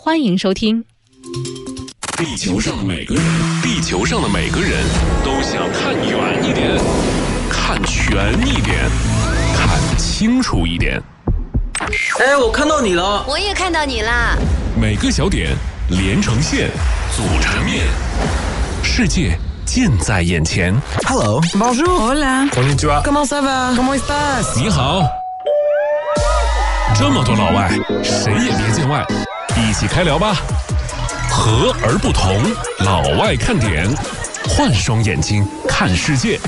欢迎收听。 地球上的每个人都想看远一点，看全一点，看清楚一点。 哎，我看到你了。 我也看到你啦。 每个小点连成线，组成面，世界近在眼前。 Hello, bonjour, hola, konnichiwa, comment ça va, comment estás? 你好。这么多老外，谁也别见外，一起开聊吧。和而不同，老外看点，换双眼睛看世界。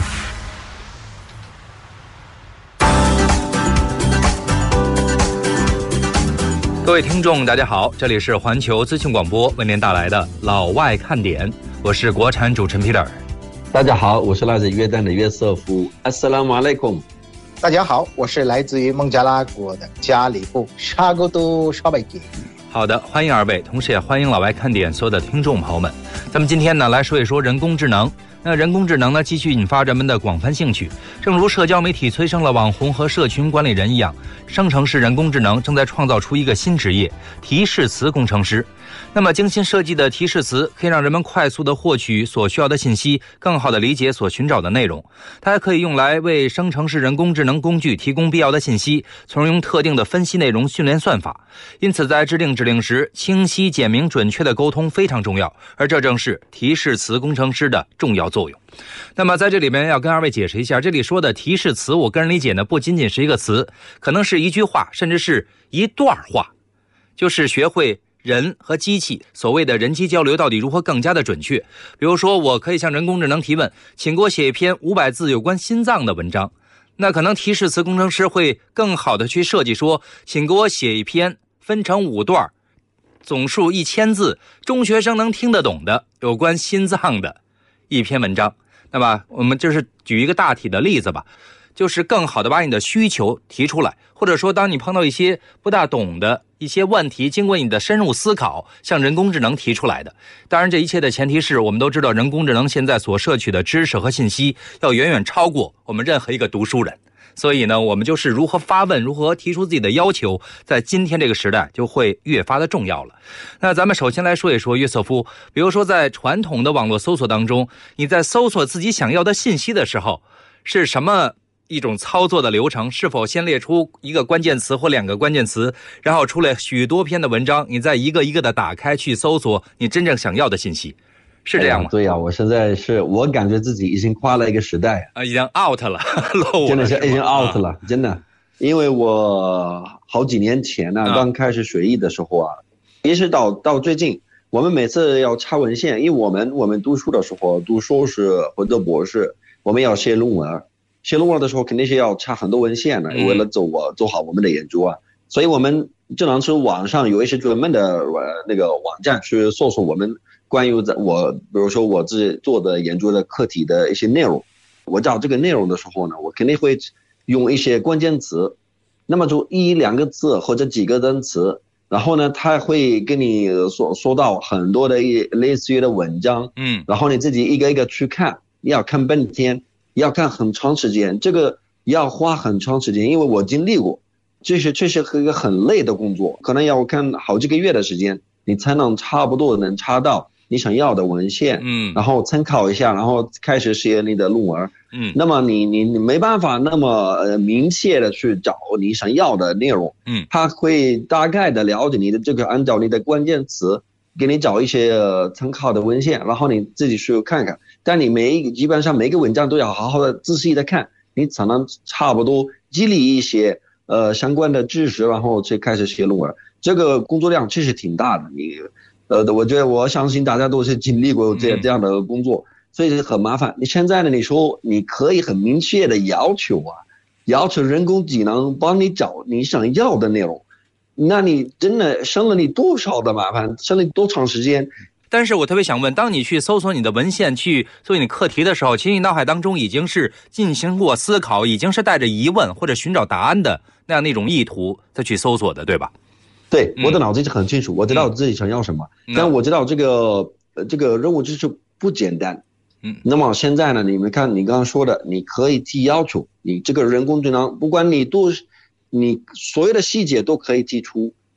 各位听众大家好，这里是环球资讯广播为您带来的老外看点，我是国产主持人 Peter。 大家好，我是来自约旦的约瑟夫。 Assalamu alaikum。 大家好，我是来自于孟加拉国的加里布沙古都沙贝吉。 好的，欢迎二位，同时也欢迎老外看点所有的听众朋友们。咱们今天呢来说一说人工智能。那人工智能呢继续引发人们的广泛兴趣，正如社交媒体催生了网红和社群管理人一样，生成式人工智能正在创造出一个新职业——提示词工程师。那么精心设计的提示词可以让人们快速地获取所需要的信息，更好地理解所寻找的内容。它还可以用来为生成式人工智能工具提供必要的信息，从而用特定的分析内容训练算法。因此在制定指令时，清晰简明准确的沟通非常重要，而这正是提示词工程师的重要作用。那么在这里面要跟二位解释一下，这里说的提示词，我个人理解呢，不仅仅是一个词，可能是一句话，甚至是一段话，就是学会人和机器所谓的人机交流到底如何更加的准确。比如说我可以向人工智能提问，请给我写一篇500字有关心脏的文章，那可能提示词工程师会更好的去设计说，请给我写一篇分成5段，总数1000字，中学生能听得懂的有关心脏的一篇文章。那么我们就是举一个大体的例子吧，就是更好的把你的需求提出来，或者说当你碰到一些不大懂的一些问题，经过你的深入思考向人工智能提出来的。当然这一切的前提是我们都知道，人工智能现在所摄取的知识和信息要远远超过我们任何一个读书人，所以呢我们就是如何发问，如何提出自己的要求，在今天这个时代就会越发的重要了。那咱们首先来说一说约瑟夫，比如说在传统的网络搜索当中，你在搜索自己想要的信息的时候是什么一种操作的流程？是否先列出一个关键词或2个关键词，然后出来许多篇的文章，你再一个一个的打开去搜索你真正想要的信息，是这样吗？ 对呀，我现在我感觉自己已经跨了一个时代已经 out 了真的是已经 out 了真的。因为我好几年前呢刚开始学艺的时候一直到最近，我们每次要查文献，因为我们读书的时候，读硕士或者博士，我们要写论文，写论文的时候肯定是要查很多文献的，为了做好我们的研究所以我们只能是网上有一些专门的那个网站去搜索我们关于比如说我自己做的研究的课题的一些内容。我找这个内容的时候呢，我肯定会用一些关键词，那么就1-2个字或者几个单词，然后呢他会跟你说到很多的类似于的文章，然后你自己一个一个去看，你要看半天，要看很长时间，这个要花很长时间，因为我经历过，这是一个很累的工作，可能要看好几个月的时间，你才能差不多能查到你想要的文献，然后参考一下，然后开始写你的论文。那么你没办法那么明确的去找你想要的内容，他会大概的了解你的这个，按照你的关键词给你找一些参考的文献，然后你自己去看看。但你基本上每个文章都要好好的仔细的看，你才能差不多积累一些相关的知识，然后去开始写论文。这个工作量其实挺大的，我相信大家都是经历过这样的工作，所以很麻烦。你现在呢，你说你可以很明确的要求人工智能帮你找你想要的内容，那你真的省了你多少的麻烦，省了你多长时间。 但是我特别想问，当你去搜索你的文献去做你课题的时候，其实你脑海当中已经是进行过思考，已经是带着疑问或者寻找答案的那样的一种意图再去搜索的，对吧？ 对，我的脑子是很清楚，我知道自己想要什么，但我知道这个任务就是不简单。那么现在呢，你们看你刚刚说的，你可以提要求，你这个人工智能不管你所有的细节都可以提出，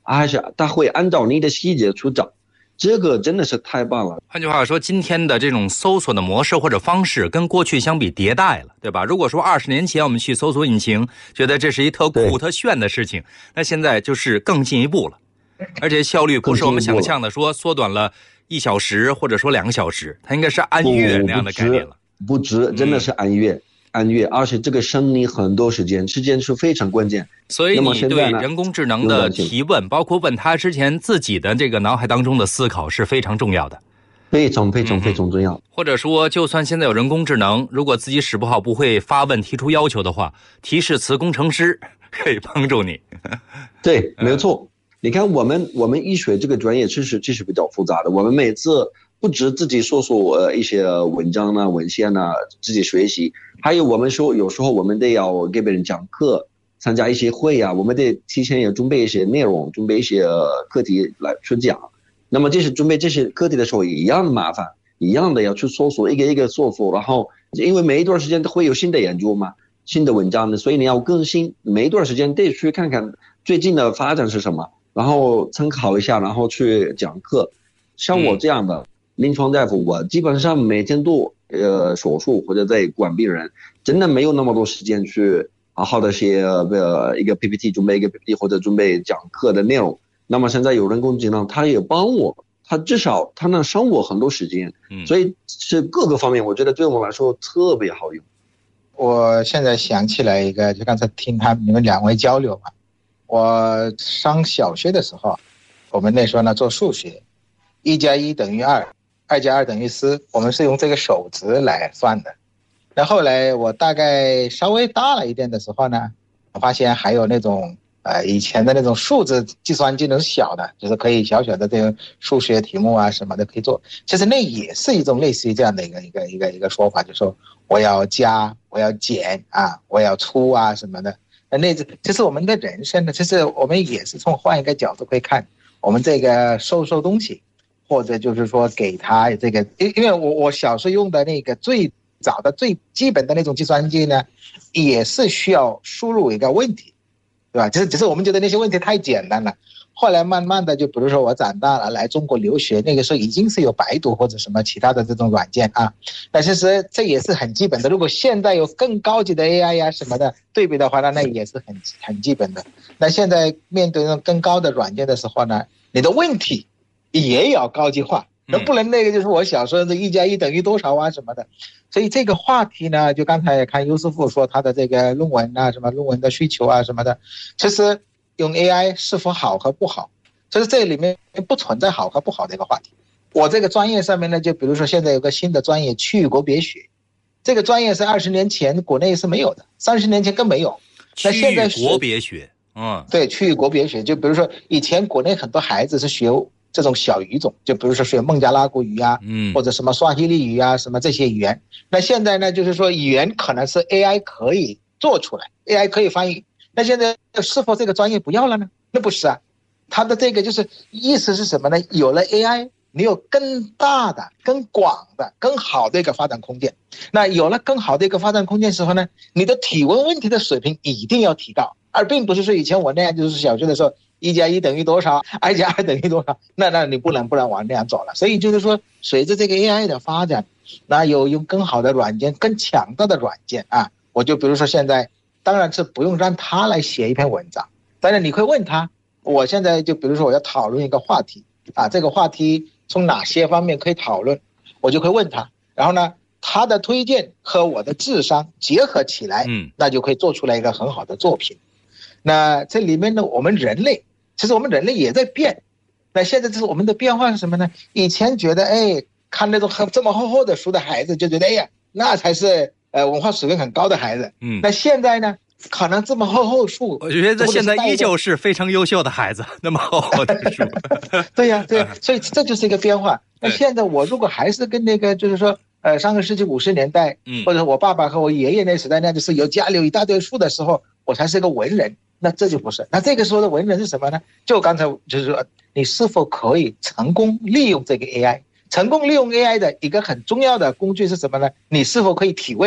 还是它会按照你的细节去找，这个真的是太棒了。 换句话说，今天的这种搜索的模式或者方式跟过去相比迭代了，对吧？如果说20年前我们去搜索引擎，觉得这是一特酷特炫的事情，那现在就是更进一步了，而且效率不是我们想象的说缩短了1小时或者说2个小时，它应该是按月那样的概念了。 不止，真的是按月。而且这个省你很多时间是非常关键。 所以你对人工智能的提问，包括问他之前自己的这个脑海当中的思考是非常重要的， 非常重要。 或者说，就算现在有人工智能，如果自己使不好，不会发问提出要求的话，提示词工程师可以帮助你。 对，没有错。你看我们医学这个专业其实比较复杂的，我们每次不止自己搜索一些文章啊、文献啊，自己学习，还有我们说有时候我们得要给别人讲课，参加一些会啊，我们得提前也准备一些内容，准备一些课题来去讲。那么准备这些课题的时候一样的麻烦，一样的要去搜索，一个一个搜索，然后因为每一段时间都会有新的研究嘛，新的文章的，所以你要更新，每一段时间得去看看最近的发展是什么，然后参考一下，然后去讲课。像我这样的临床大夫，我基本上每天都手术或者在管病人，真的没有那么多时间去好好的写一个 PPT， 准备一个 PPT 或者准备讲课的内容。那么现在有人工智能，它也帮我，它至少它能省我很多时间，所以是各个方面，我觉得对我来说特别好用。 我现在想起来一个，就刚才听你们2位交流嘛，我上小学的时候，我们那时候呢做数学，1+1等于2，2+2等于4，我们是用这个手值来算的。那后来我大概稍微大了一点的时候呢，我发现还有那种以前的那种数字计算机那种小的，就是可以小小的这个数学题目啊什么的可以做。其实那也是一种类似于这样的一个说法，就是说我要加，我要减啊，我要除啊什么的。那其实我们的人生呢，其实我们也是从换一个角度可以看，我们这个收东西，或者就是说给他这个，因为我小时候用的那个最早的最基本的那种计算机呢，也是需要输入一个问题，对吧？只是我们觉得那些问题太简单了。后来慢慢的，就比如说我长大了来中国留学，那个时候已经是有百度或者什么其他的这种软件啊。那其实这也是很基本的。如果现在有更高级的 AI 呀什么的对比的话，那也是很基本的。那现在面对那种更高的软件的时候呢，你的问题也要高级化，不能那个就是我小时候的1+1等于多少啊什么的。所以这个话题呢，就刚才看尤师傅说他的这个论文啊，什么论文的需求啊什么的，其实用 AI 是否好和不好，其实这里面不存在好和不好的一个话题。我这个专业上面呢，就比如说现在有个新的专业区域国别学，这个专业是20年前国内是没有的，30年前更没有。那现在区域国别学， 对，区域国别学，就比如说以前国内很多孩子是学这种小语种，就比如说学孟加拉国语啊，或者什么刷希利语啊，什么这些语言。那现在呢，就是说语言可能是 AI 可以做出来 ，AI 可以翻译。那现在是否这个专业不要了呢？那不是啊，它的这个就是意思是什么呢？有了 AI， 你有更大的、更广的、更好的一个发展空间。那有了更好的一个发展空间时候呢，你的提问问题的水平一定要提高，而并不是说以前我那样，就是小学的时候1+1等于多少，2+2等于多少，那你不能往那样走了。所以就是说，随着这个 AI 的发展，那有用更好的软件、更强大的软件啊，我就比如说现在。当然是不用让他来写一篇文章，当然你会问他，我现在就比如说我要讨论一个话题啊，这个话题从哪些方面可以讨论，我就会问他，然后呢，他的推荐和我的智商结合起来，那就可以做出来一个很好的作品。那这里面呢，我们人类其实我们人类也在变，那现在这是我们的变化是什么呢？以前觉得看那种这么厚的书的孩子就觉得那才是文化水平很高的孩子，那现在呢，可能这么厚书， 我觉得现在依旧是非常优秀的孩子，那么厚的书。 对呀，所以这就是一个变化。那现在我如果还是跟那个就是说上个世纪50年代，或者我爸爸和我爷爷那时代那就是家里有一大堆书的时候，我才是个文人，那这就不是。那这个时候的文人是什么呢？就刚才就是说，你是否可以成功利用这个 AI？成功利用 AI 的一个很重要的工具是什么呢？你是否可以提问？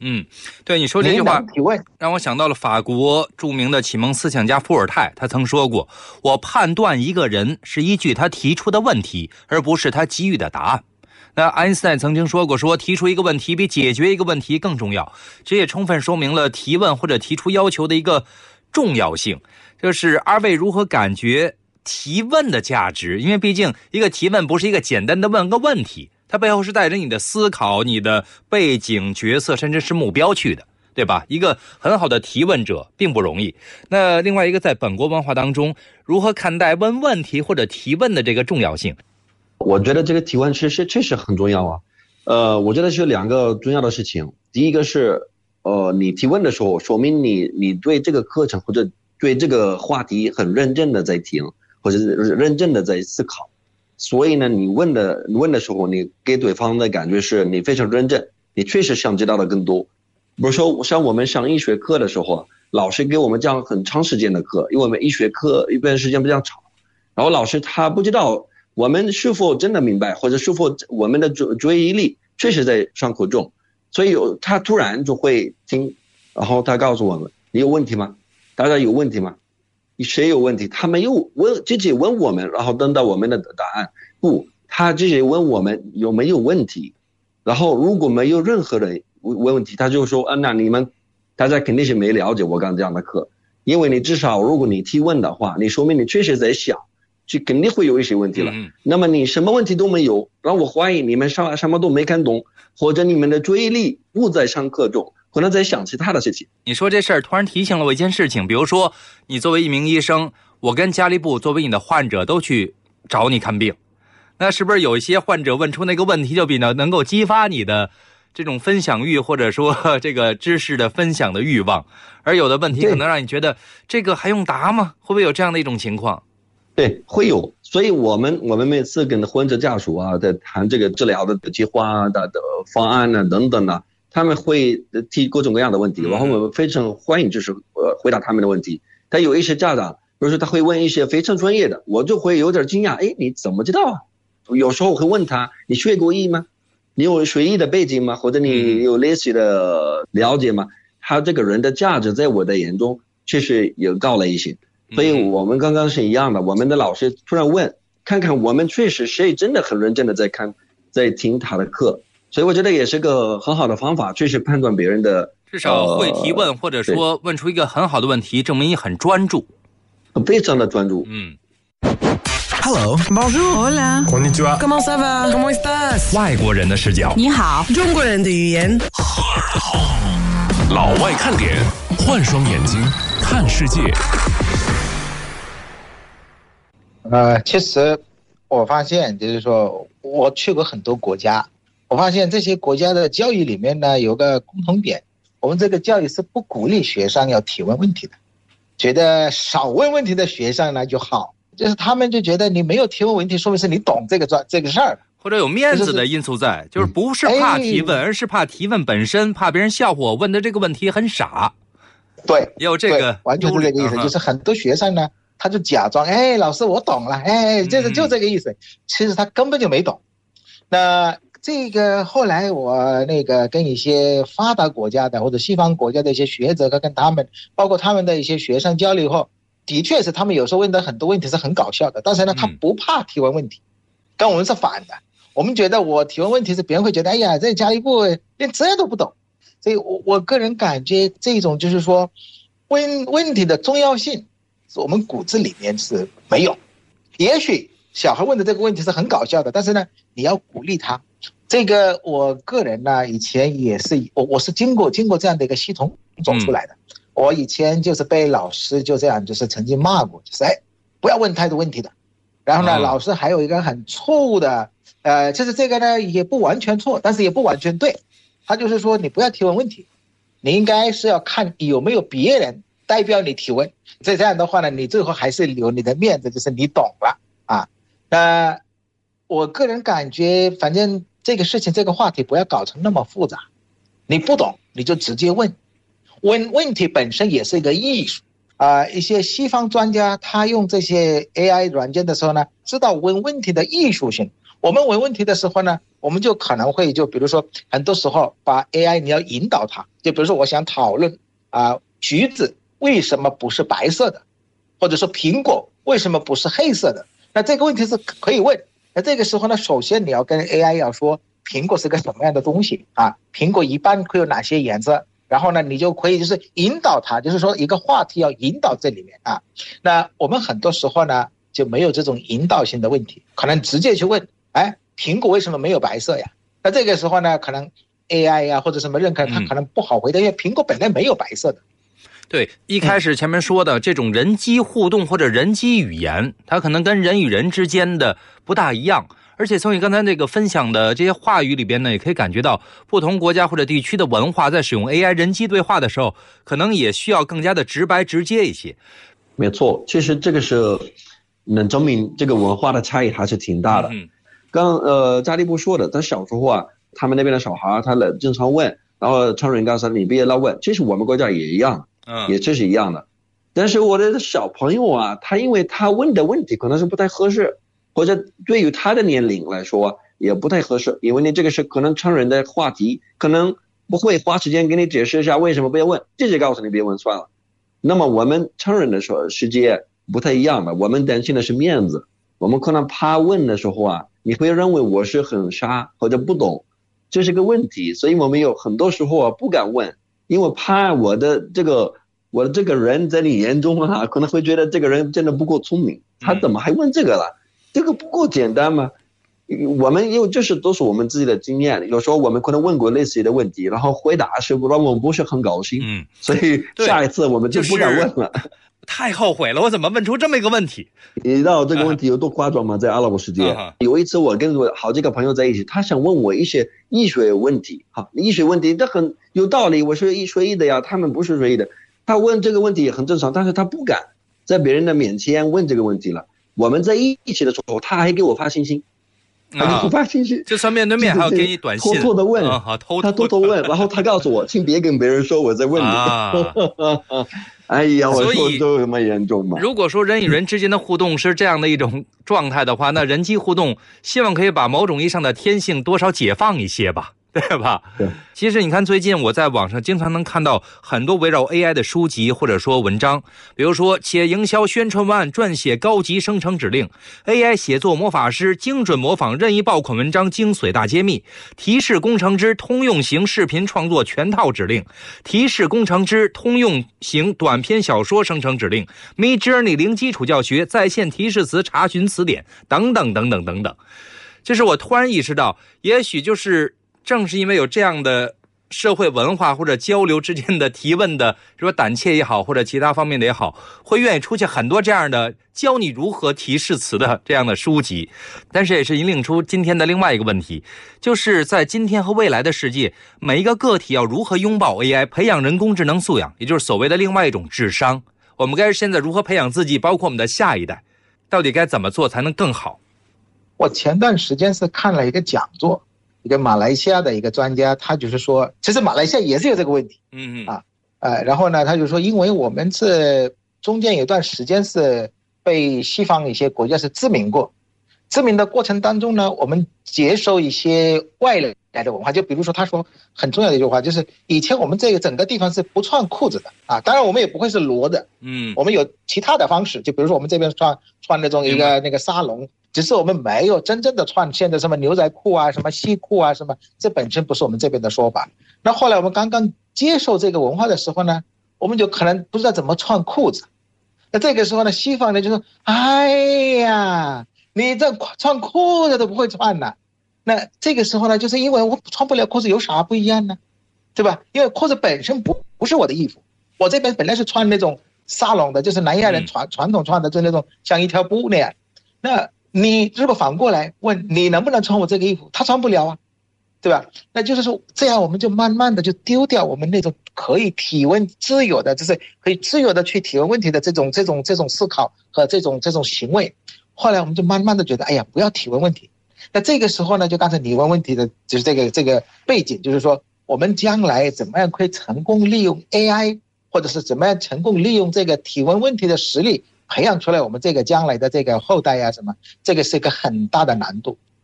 对，你说这句话让我想到了法国著名的启蒙思想家伏尔泰，他曾说过，我判断一个人是依据他提出的问题，而不是他给予的答案。那爱因斯坦曾经说过，提出一个问题比解决一个问题更重要，这也充分说明了提问或者提出要求的一个重要性。就是二位如何感觉提问的价值？因为毕竟一个提问不是一个简单的问个问题，它背后是带着你的思考、你的背景、角色，甚至是目标去的，对吧？一个很好的提问者并不容易。那另外一个，在本国文化当中，如何看待问问题或者提问的这个重要性？ 我觉得这个提问确实很重要啊。我觉得是两个重要的事情。第一个是，你提问的时候，说明你对这个课程或者对这个话题很认真的在听，或者是认真的在思考。所以呢，你问的时候，你给对方的感觉是你非常认真，你确实想知道的更多。比如说像我们上医学课的时候，老师给我们讲很长时间的课，因为我们医学课一般时间比较长，然后老师他不知道我们是否真的明白，或者是否我们的注意力确实在上课中，所以他突然就会听，然后他告诉我们，你有问题吗？大家有问题吗？谁有问题？他没有自己问我们，然后等到我们的答案。不，他自己问我们有没有问题，然后如果没有任何的问题，他就说那你们大家肯定是没了解我刚讲的课，因为你至少如果你提问的话，你说明你确实在想，就肯定会有一些问题了。那么你什么问题都没有，让我怀疑你们什么都没看懂，或者你们的注意力不在上课中，可能在想其他的事情。 你说这事儿突然提醒了我一件事情，比如说你作为一名医生，我跟家里部作为你的患者都去找你看病，那是不是有一些患者问出那个问题就比较能够激发你的这种分享欲，或者说这个知识的分享的欲望，而有的问题可能让你觉得这个还用答吗？会不会有这样的一种情况？ 对，会有。所以我们每次跟患者家属在谈这个治疗的计划的方案等等他们会提各种各样的问题，然后我们非常欢迎就是回答他们的问题。但有一些家长，比如说他会问一些非常专业的，我就会有点惊讶，你怎么知道啊？有时候我会问他，你学过医吗？你有学医的背景吗？或者你有类似的了解吗？他这个人的价值在我的眼中确实也高了一些。所以我们刚刚是一样的，我们的老师突然问，看看我们确实谁真的很认真的在听他的课。所以我觉得也是个很好的方法，确实判断别人的， 至少会提问，或者说问出一个很好的问题，证明你很专注， 非常的专注。 Hello, bonjour, hola, konnichiwa, comment ça va? Comment estás? 外国人的视角， 你好， 中国人的语言。 老外看点，换双眼睛看世界。 其实我发现就是说，我去过很多国家，我发现这些国家的教育里面呢有个共同点，我们这个教育是不鼓励学生要提问问题的，觉得少问问题的学生呢就好，就是他们就觉得你没有提问问题，说明是你懂这个事儿， 或者有面子的因素在，就是不是怕提问，而是怕提问本身，怕别人笑话我问的这个问题很傻。 对， 也有这个， 完全是这个意思，就是很多学生呢，他就假装，老师我懂了，就这个意思，其实他根本就没懂。那这个后来我跟一些发达国家的或者西方国家的一些学者跟他们，包括他们的一些学生交流后，的确是他们有时候问的很多问题是很搞笑的，但是呢，他不怕提问问题，跟我们是反的。我们觉得我提问问题是别人会觉得，这家里部连这都不懂。所以我个人感觉这种就是说问题的重要性我们骨子里面是没有。也许小孩问的这个问题是很搞笑的，但是呢你要鼓励他。这个我个人呢以前也是我是经过这样的一个系统走出来的。我以前就是被老师就这样就是曾经骂过，就是不要问太多问题的。然后呢老师还有一个很错误的就是这个呢也不完全错，但是也不完全对。他就是说你不要提问问题，你应该是要看有没有别人代表你提问，这样的话呢你最后还是留你的面子，就是你懂了啊。我个人感觉反正这个事情这个话题不要搞成那么复杂，你不懂你就直接问问题本身也是一个艺术一些西方专家他用这些 AI 软件的时候呢，知道问问题的艺术性， 我们问问题的时候呢，我们就可能会就比如说很多时候把 AI 你要引导它，就比如说我想讨论橘子为什么不是白色的，或者说苹果为什么不是黑色的，那这个问题是可以问。那这个时候呢，首先你要跟 AI 要说苹果是个什么样的东西啊？苹果一般会有哪些颜色？然后呢，你就可以就是引导它，就是说一个话题要引导这里面啊。那我们很多时候呢就没有这种引导性的问题，可能直接去问，哎，苹果为什么没有白色呀？那这个时候呢，可能 AI 呀或者什么认可，它可能不好回答，因为苹果本来没有白色的。 对，一开始前面说的这种人机互动或者人机语言，它可能跟人与人之间的不大一样。而且从你刚才这个分享的这些话语里边呢，也可以感觉到不同国家或者地区的文化在使用 AI 人机对话的时候，可能也需要更加的直白直接一些。 没错，其实这个是能证明这个文化的差异还是挺大的。刚加利布说的，他小时候啊，他们那边的小孩他经常问，然后成人告诉你别老问，其实我们国家也一样，也这是一样的。但是我的小朋友啊，他因为他问的问题可能是不太合适，或者对于他的年龄来说也不太合适，因为你这个是可能成人的话题，可能不会花时间给你解释一下为什么不要问，直接告诉你别问算了。那么我们成人的世界不太一样的，我们担心的是面子，我们可能怕问的时候啊，你会认为我是很傻或者不懂，这是个问题，所以我们有很多时候啊不敢问，因为怕我的这个人在你眼中啊，可能会觉得这个人真的不够聪明，他怎么还问这个了？这个不够简单吗？我们因为这是都是我们自己的经验，有时候我们可能问过类似的问题，然后回答是让我们不是很高兴，所以下一次我们就不敢问了。 太后悔了，我怎么问出这么一个问题？ 你知道这个问题有多夸张吗？在阿拉伯世界，有一次我跟我好几个朋友在一起，他想问我一些医学问题，医学问题这很有道理，我是学医的呀，他们不是学医的，他问这个问题也很正常，但是他不敢在别人的面前问这个问题了。我们在一起的时候，他还给我发信息， 就算面对面还要给你短信， 偷偷的问，他偷偷问，然后他告诉我，请别跟别人说我在问你。哎呀，我说这有么严重吗？ 如果说人与人之间的互动是这样的一种状态的话，那人机互动希望可以把某种意义上的天性多少解放一些吧。对吧？ 对。 其实你看，最近我在网上经常能看到很多围绕 AI 的书籍或者说文章，比如说企业营销宣传文案撰写高级生成指令， AI 写作魔法师精准模仿任意爆款文章精髓大揭秘，提示工程之通用型视频创作全套指令，提示工程之通用型短篇小说生成指令， Midjourney 零基础教学在线提示词查询词典等等等等等等。就是我突然意识到，也许就是正是因为有这样的社会文化或者交流之间的提问的说胆怯也好，或者其他方面的也好，会愿意出现很多这样的教你如何提示词的这样的书籍。但是也是引领出今天的另外一个问题，就是在今天和未来的世界，每一个个体要如何拥抱 AI， 培养人工智能素养，也就是所谓的另外一种智商。我们该现在如何培养自己，包括我们的下一代，到底该怎么做才能更好？ 我前段时间是看了一个讲座，一个马来西亚的一个专家，他就是说，其实马来西亚也是有这个问题，然后呢，他就说，因为我们是中间有段时间是被西方一些国家是殖民过，殖民的过程当中呢，我们接受一些外来的文化，就比如说他说很重要的一句话，就是以前我们这个整个地方是不穿裤子的啊，当然我们也不会是裸的，我们有其他的方式，就比如说我们这边穿那种一个那个沙龙。只是我们没有真正的穿现在什么牛仔裤啊，什么西裤啊，什么，这本身不是我们这边的说法。那后来我们刚刚接受这个文化的时候呢，我们就可能不知道怎么穿裤子。那这个时候呢，西方人就说：“哎呀，你这穿裤子都不会穿呢。”那这个时候呢，就是因为我穿不了裤子，有啥不一样呢？对吧？因为裤子本身不是我的衣服，我这边本来是穿那种沙龙的，就是南亚人传统穿的，就那种像一条布那样。那你如果反过来问你能不能穿我这个衣服，他穿不了啊，对吧？那就是说这样我们就慢慢的就丢掉我们那种可以提问自由的，就是可以自由的去提问问题的这种思考和这种行为。后来我们就慢慢的觉得，哎呀，不要提问问题。那这个时候呢，就刚才你问问题的就是这个背景，就是说我们将来怎么样可以成功利用 AI， 或者是怎么样成功利用这个提问问题的实力，培养出来我们这个将来的这个后代啊什么，这个是一个很大的难度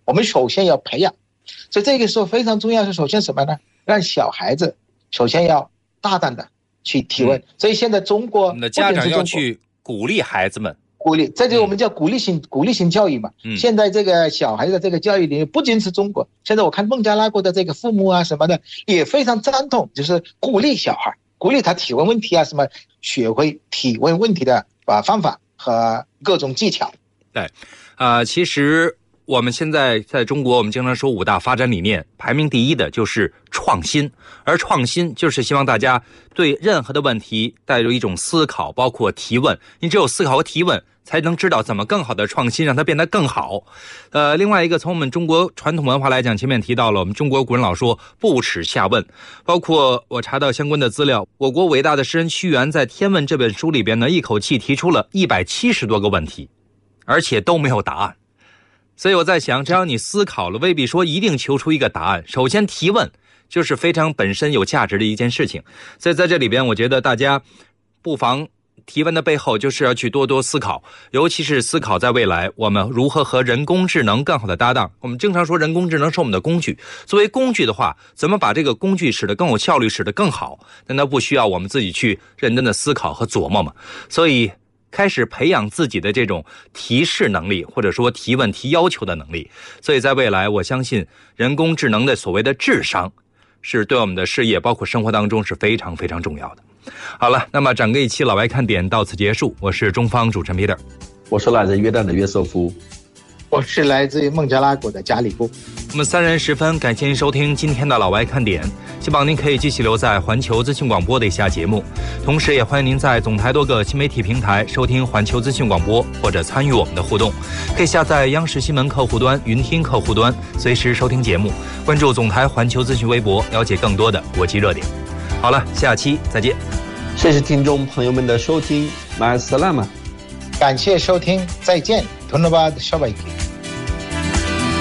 我们首先要培养。所以这个时候非常重要是首先什么呢？让小孩子首先要大胆的去提问。所以现在中国， 我们的家长要去鼓励孩子们。 鼓励，这就是我们叫鼓励性教育嘛。现在这个小孩的这个教育里，不仅是中国，现在我看孟加拉国的这个父母啊什么的也非常赞同，就是鼓励小孩，鼓励他提问问题啊，什么学会提问问题的方法和各种技巧。 对，其实我们现在在中国，我们经常说5大发展理念，排名第一的就是创新，而创新就是希望大家对任何的问题带入一种思考，包括提问。你只有思考和提问，才能知道怎么更好的创新，让它变得更好。另外一个，从我们中国传统文化来讲，前面提到了我们中国古人老说不耻下问，包括我查到相关的资料，我国伟大的诗人屈原在《天问》这本书里边呢，一口气提出了170多个问题，而且都没有答案。所以我在想，只要你思考了，未必说一定求出一个答案。首先提问就是非常本身有价值的一件事情。所以在这里边，我觉得大家不妨提问的背后就是要去多多思考，尤其是思考在未来我们如何和人工智能更好的搭档。我们经常说人工智能是我们的工具，作为工具的话，怎么把这个工具使得更有效率，使得更好，难道不需要我们自己去认真的思考和琢磨吗？所以开始培养自己的这种提示能力，或者说提问提要求的能力。所以在未来，我相信人工智能的所谓的智商是对我们的事业包括生活当中是非常非常重要的。好了，那么整个一期老外看点到此结束，我是中方主持人 Peter， 我是来自约旦的约瑟夫， 我是来自于孟加拉国的加里布。 我们3人十分感谢您收听今天的老外看点，希望您可以继续留在环球资讯广播的以下节目，同时也欢迎您在总台多个新媒体平台收听环球资讯广播，或者参与我们的互动，可以下载央视新闻客户端、云听客户端，随时收听节目，关注总台环球资讯微博，了解更多的国际热点。好了，下期再见。 谢谢听众朋友们的收听，马尔斯拉玛， 感谢收听，再见，同乐巴的小白鸡。